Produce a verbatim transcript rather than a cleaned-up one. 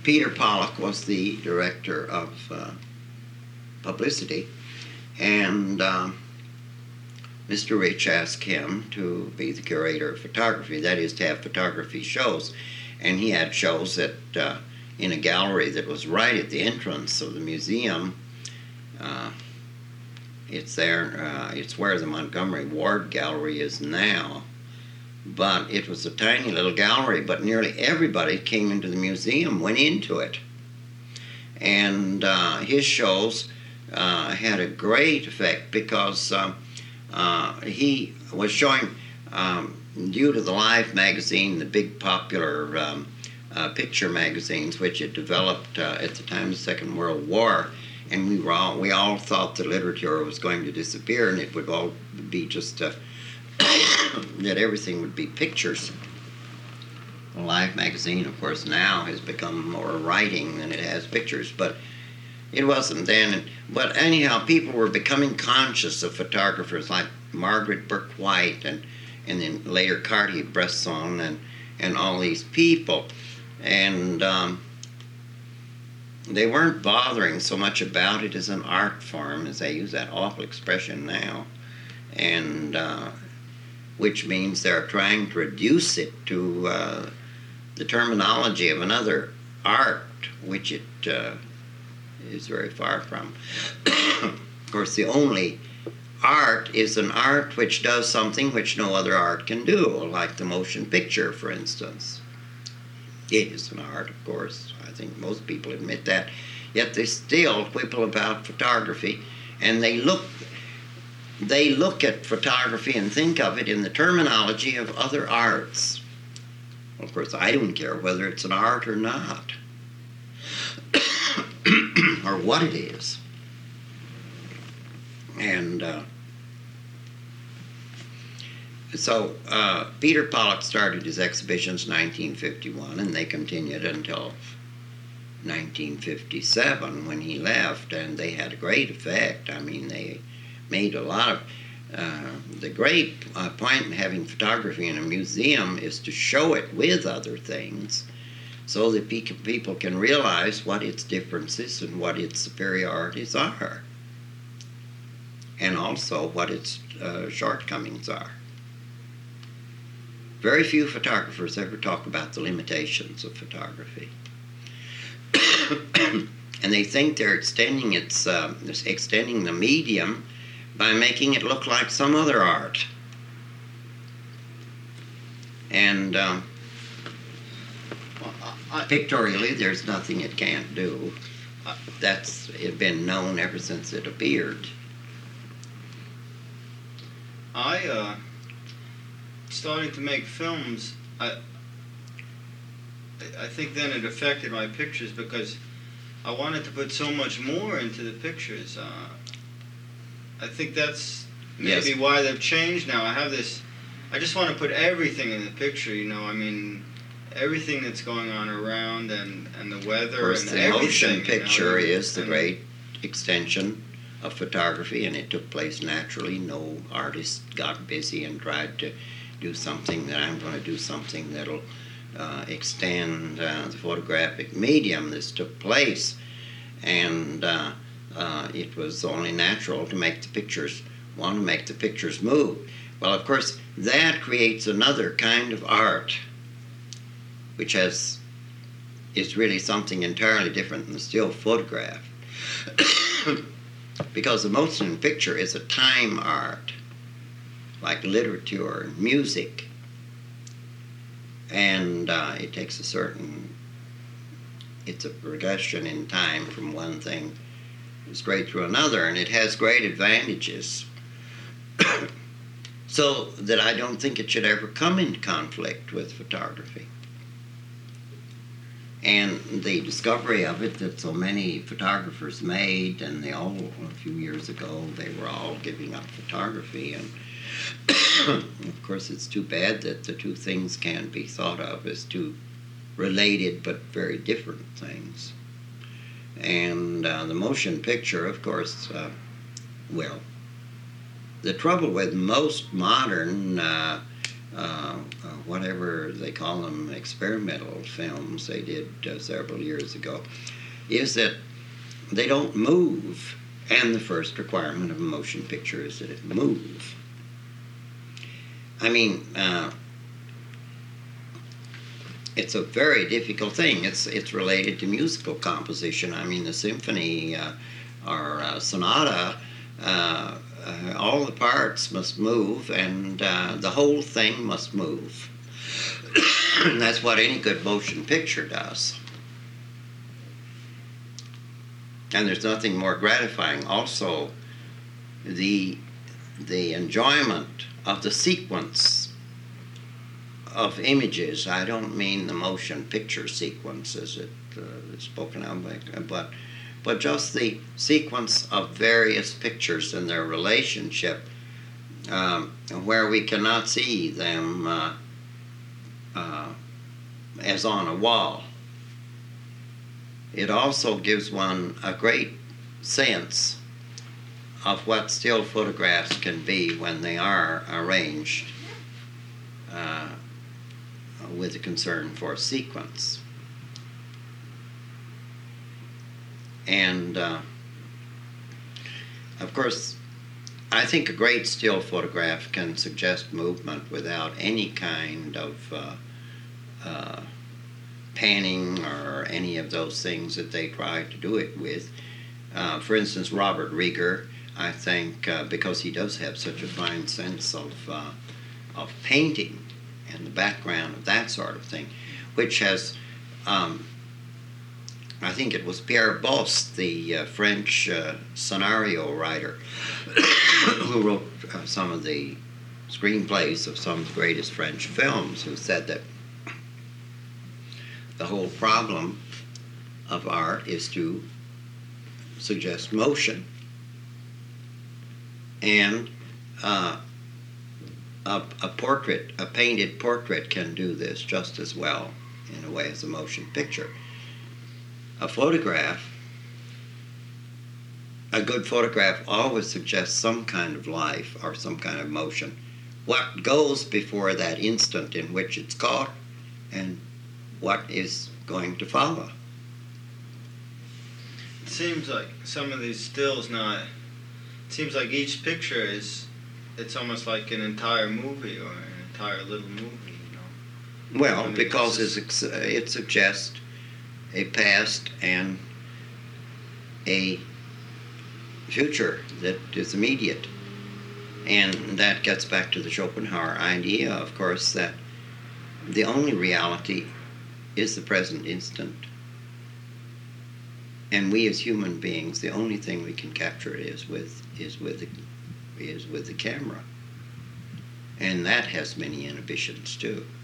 Peter Pollock was the director of uh, publicity, and uh, Mister Rich asked him to be the curator of photography, that is, to have photography shows. And he had shows at, uh, in a gallery that was right at the entrance of the museum. Uh, it's there, uh, it's where the Montgomery Ward Gallery is now. But it was a tiny little gallery, but nearly everybody came into the museum, went into it. And uh, his shows uh, had a great effect because uh, uh, he was showing, um, due to the Life magazine, the big popular um, uh, picture magazines, which had developed uh, at the time of the Second World War, and we were all, we all thought that literature was going to disappear and it would all be just uh, that everything would be pictures. The Life magazine, of course, now has become more writing than it has pictures, but it wasn't then. But anyhow, people were becoming conscious of photographers like Margaret Burke White and, and then later Cartier-Bresson and, and all these people. And um, they weren't bothering so much about it as an art form, as they use that awful expression now. And uh, which means they're trying to reduce it to uh, the terminology of another art, which it uh, is very far from. Of course, the only art is an art which does something which no other art can do, like the motion picture, for instance. It is an art, of course. I think most people admit that. Yet they still quibble about photography, and they look They look at photography and think of it in the terminology of other arts. Well, of course, I don't care whether it's an art or not, or what it is. And uh, so uh, Peter Pollock started his exhibitions in nineteen fifty-one, and they continued until nineteen fifty-seven when he left, and they had a great effect. I mean, they made a lot of, uh, the great uh, point in having photography in a museum is to show it with other things so that pe people can realize what its differences and what its superiorities are, and also what its uh, shortcomings are. Very few photographers ever talk about the limitations of photography. And they think they're extending its, uh, extending the medium by making it look like some other art. And um, well, I, pictorially, there's nothing it can't do. Uh, that's it been known ever since it appeared. I, uh, starting to make films, I, I think then it affected my pictures because I wanted to put so much more into the pictures. Uh, I think that's maybe yes. why they've changed now. I have this, I just want to put everything in the picture, you know, I mean, everything that's going on around and, and the weather of course, and the everything. motion picture you know, is the and, great extension of photography, and it took place naturally. No artist got busy and tried to do something that I'm going to do something that'll uh, extend uh, the photographic medium. This took place, and uh, Uh, it was only natural to make the pictures, want to make the pictures move. Well, of course, that creates another kind of art, which has, is really something entirely different than the still photograph. Because the motion picture is a time art, like literature and music. And uh, it takes a certain, it's a progression in time from one thing straight through another, and it has great advantages. So that I don't think it should ever come into conflict with photography. And the discovery of it that so many photographers made, and they all, a few years ago, they were all giving up photography. And of course, it's too bad that the two things can be thought of as two related but very different things. And uh, the motion picture, of course, uh, well, the trouble with most modern uh, uh, uh, whatever they call them, experimental films they did uh, several years ago, is that they don't move. And the first requirement of a motion picture is that it move. I mean, uh, it's a very difficult thing. It's it's related to musical composition. I mean, the symphony uh, or uh, sonata, uh, uh, all the parts must move, and uh, the whole thing must move. And that's what any good motion picture does. And there's nothing more gratifying. Also, the the enjoyment of the sequence of images. I don't mean the motion picture sequence as it uh, is spoken of, but but just the sequence of various pictures and their relationship, um, where we cannot see them uh, uh, as on a wall. It also gives one a great sense of what still photographs can be when they are arranged uh, with a concern for sequence. And uh, of course, I think a great still photograph can suggest movement without any kind of uh, uh, panning or any of those things that they try to do it with. Uh, for instance, Robert Rieger, I think, uh, because he does have such a fine sense of uh, of painting and the background of that sort of thing, which has, um, I think it was Pierre Bost, the uh, French uh, scenario writer, who wrote uh, some of the screenplays of some of the greatest French films, who said that the whole problem of art is to suggest motion. And uh, a, a portrait, a painted portrait, can do this just as well, in a way, as a motion picture. A photograph, a good photograph always suggests some kind of life or some kind of motion. What goes before that instant in which it's caught, and what is going to follow. It seems like some of these stills now, it seems like each picture is, it's almost like an entire movie or an entire little movie, you know. Well, I mean, because it's it's, it suggests a past and a future that is immediate. And that gets back to the Schopenhauer idea, of course, that the only reality is the present instant. And we as human beings, the only thing we can capture it is with is with the, is with the camera. And that has many inhibitions too.